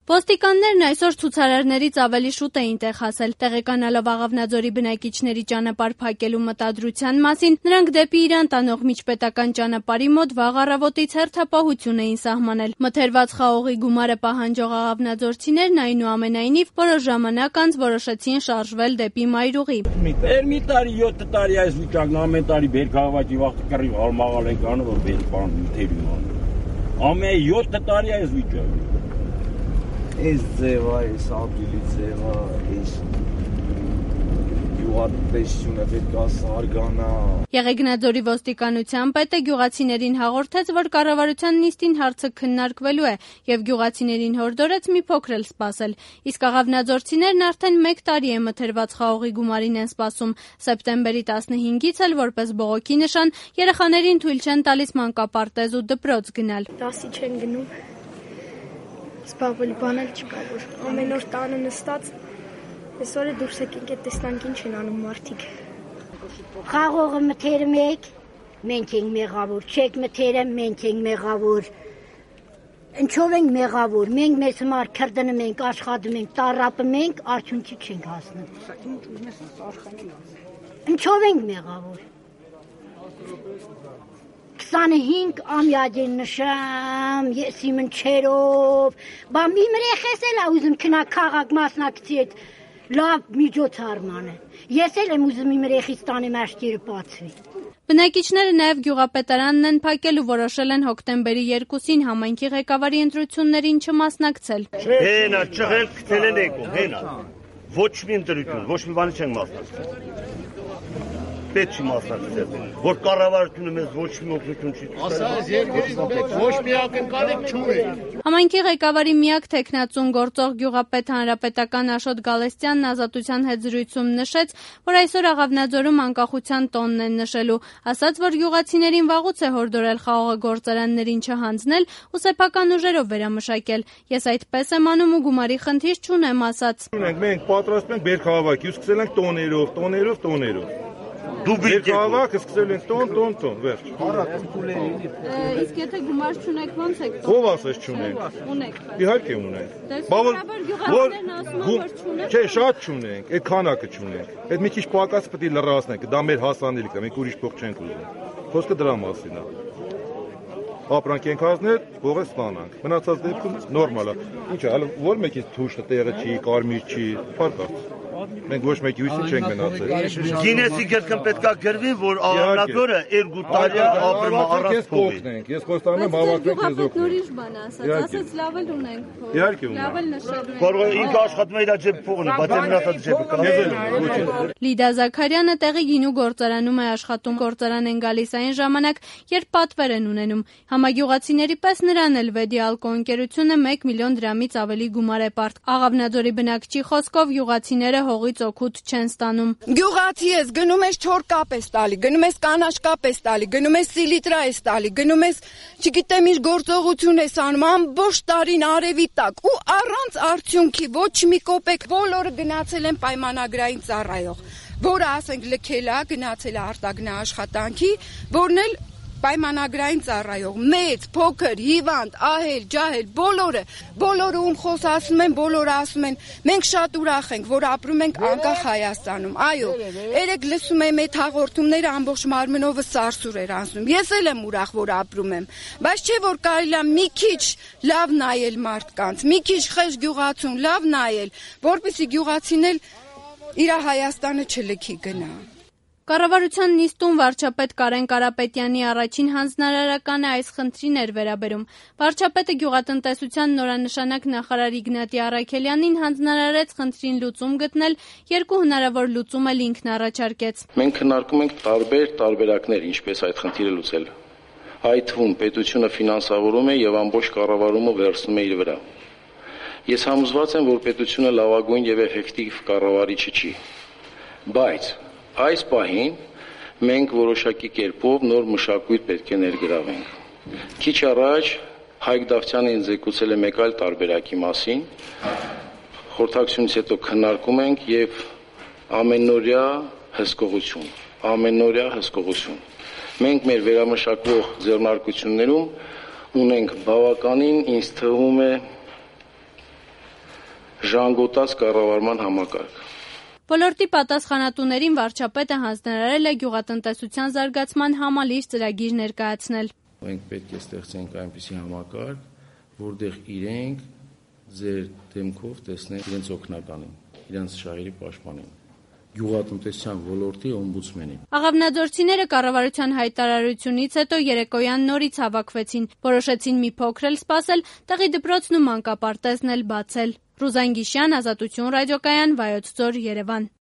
Ոստիկաններն այսօր ցուցարարներից ավելի շուտ էին տեղ հասել։ Տեղեկանալով Աղավնաձորի բնակիչների ճանապարհ փակելու մտադրության մասին, նրանք դեպի Իրան տանող միջպետական ճանապարհի մոտ վաղ առավոտից հերթապահություն էին սահմանել։ Մթերված խաղողի գումարը պահանջող աղավնաձորցիներն այնուամենայնիվ որոշ ժամանակ անց որոշեցին շարժվել դեպի Մայրուղի։ Մի տարի 7 տարի այս վիճակն ամեն տարի բերքահավաքի վաղ կռիվ հալմաղալ ենք անում որ բեր բան թերում անում։ Ամեն 7 տարի այս վիճակը։ Այս ձևը, այս ապրիլի ձևը, այս գյուղատնտեսությունը պետք է զարգանա։ Եղեգնաձորի ոստիկանության պետը գյուղացիներին հաղորդեց, որ կառավարության նիստին հարցը քննարկվելու է եւ գյուղացիներին հորդորեց մի փոքր էլ սպասել։ Իսկ աղավնաձորցիներն արդեն 1 տարի է մթերված խաղողի գումարին են սպասում։ Սեպտեմբերի 15-ից էլ որպես բողոքի նշան երեխաներին թույլ չեն տալիս մանկապարտեզ ու դպրոց գնալ։ Դասի չեն գնում։ Սպասել բան էլ չկա, որ ամեն օր տանը նստած այսօր դուրս եկենք այդ տեսնանք ինչ են անում մարդիկ։ Խաղողը մթերում եք, մենք ենք մեղավոր, չեք մթերում, մենք ենք մեղավոր։ Ինչով ենք մեղավոր, մենք մեզ համար քրդնում ենք, աշխատում ենք, տառապում ենք, արդյունքի չենք հասնում։ Ինչով ենք մեղավոր։ 25 ամյակին նշամ, ես իմ ընչերով, բամ իմ երեխես էլ ուզում քնա քաղաք մասնակցի այդ լավ միջոցառմանը։ Ես էլ եմ ուզում իմ երեխից տանեմ աչքերը բացվի։ Բնակիչները նաև գյուղապետարանն են փակել ու որոշել են հոկտեմբերի 2-ին համայնքի ղեկավարի ընտրություններին չմասնակցել։ Հենա, ճղել քթել են եկում, հենա։ Ոչ մի ընտրություն, ոչ մի բանի չենք մասնակցել։ Պետք չի մասնակցել, որ կառավարությունը մեզ ոչ մի օգնություն չի տվել։ Ասած երկրից մեզ ոչ մի ակնկալիք չունենք։ Համայնքի ղեկավարի միակ թեկնածուն գործող գյուղապետ հանրապետական Աշոտ Գալստյանն Ազատության հետ զրույցում նշեց, որ այսօր Աղավնաձորում անկախության տոնն են նշելու, ասաց, որ գյուղացիներին վաղուց է հորդորել խաղողը գործարաններին չհանձնել ու սեփական ուժերով վերամշակել։ Ես այդպես եմ անում ու գումարի խնդիր չունեմ, ասաց։ Մենք պատրաստում ենք բերքահավաքի ու սկսել ենք տոներով։ Քաղաքը սկսել են տոն, վերջ։ Իսկ եթե գումար չունեք, ո՞նց եք տոն։ Ով ասես չունենք։ Ունեք։ Իհարկե ունենք։ Գյուղացիներն ասում են, որ չունեք։ Չէ, շատ չունենք, այդ քանակը չունենք։ Այդ մի քիչ պակաս պետք է լրացնենք, դա մեր հասանելիք է, մենք ուրիշ փող չենք ուզում։ Խոսքը դրա մասին է։ Ապրանք ենք հանձնել, փողը ստանանք։ Մնացած դեպքում նորմալ է։ Ինչ է, հələ որ մեկից թուշը տեղը չի, կարմիր չի, փառք։ Մենք ոչ մեկի հույսին չենք մնացել։ Գինեսի գրքն պետքա գրվի, որ Աղավնաձորը 2 տարի ապրում առանց փողի։ Ես խոստանում եմ հավաքենք քեզ օգնել։ Նորից բան ասաց լավ էլ ունենք փող։ Իհարկե ունենք։ Լավ էլ նշել։ Կարող ինքը աշխատում է իր ջեբը փողն, բայց մնացած ջեբը կա։ Լիդա Զաքարյանը տեղի գինու գործարանում է աշխատում։ Գործարան են գալիս այն ժամանակ, երբ պատվեր են ունենում։ Համագյուղացիների պես նրան էլ Վեդի ալկոընկերությունը 1 միլիոն դրամից ավելի գումար է պարտ։ Աղավնաձորի բնակչի խոսքով գյուղացիները հողից օգուտ չեն ստանում։ Գյուղացի ես գնում ես չոր կապ ես տալի, գնում ես կանաչ կապ ես տալի, գնում ես սիլիտրա ես տալի, գնում ես, չգիտեմ, իր գործողություն ես անում ամբողջ տարին արևի տակ ու առանց արդյունքի ոչ մի կոպեկ բոլորը գնացել են պայմանագրային ծառայող, որը ասենք լքել է, գնացել է արտագնա աշխատանքի, որն էլ պայմանագրային ծառայող, մեծ, փոքր, հիվանդ, ահել, ջահել, բոլորը ում խոսում են, բոլորը ասում են, մենք շատ ուրախ ենք, որ ապրում ենք անկախ Հայաստանում։ Այո, երեք լսում եմ այդ հաղորդումները ամբողջ մարմնովը սարսուր էր անցնում։ Ես էլ եմ ուրախ, որ ապրում եմ, բայց չէ որ կարելի է մի քիչ լավ նայել մարդկանց, մի քիչ խես գյուղացուն լավ նայել, որպեսզի գյուղացին էլ իր Հայաստանը չլքի գնա։ Կառավարության նիստում վարչապետ Կարեն Կարապետյանի առաջին հանձնարարականը այս խնդրին էր վերաբերում։ Վարչապետը գյուղատնտեսության նորանշանակ նախարար Իգնատի Առաքելյանին հանձնարարեց խնդրին լուծում գտնել, 2 հնարավոր լուծում էլ ինքն առաջարկեց։ Մենք քննարկում ենք տարբեր տարբերակներ, ինչպես այդ խնդիրը լուծել։ Այդ թվում պետությունը ֆինանսավորում է եւ ամբողջ կառավարումը վերցնում է իր վրա։ Ես համոզված եմ, որ պետությունը լավագույն եւ էֆեկտիվ կառավարիչը չի, բայց այս պահին մենք որոշակի կերպով նոր մշակույթ պետք է ներգրավենք։ Քիչ առաջ Հայկ Դավթյանը ինձ զեկուցել է մեկ այլ տարբերակի մասին, խորհրդակցությունից հետո քննարկում ենք եւ ամենօրյա հսկողություն։ Մենք մեր վերամշակվող ձեռնարկություններում ունենք բավականին, ինձ թվում է, ժանգոտած կառավարման համակարգ։ Ոլորտի պատասխանատուներին վարչապետը հանձնարարել է գյուղատնտեսության զարգացման համալիր ծրագիր ներկայացնել։ Մենք պետք է ստեղծենք այնպիսի համակարգ, որտեղ իրենք ձեր դեմքով տեսնեն իրենց օգնականին, իրենց շահերի պաշտպանին, գյուղատնտեսության ոլորտի օմբուդսմենին։ Աղավնաձորցիները կառավարության հայտարարությունից հետո երեկոյան նորից հավաքվեցին, որոշեցին մի փոքր էլ սպասել, տեղի դպրոցն ու մանկապարտեզն էլ բացել։ Ռուզան Գիշյան, Ազատություն ռադիոկայան, Վայոց ձոր, Երևան։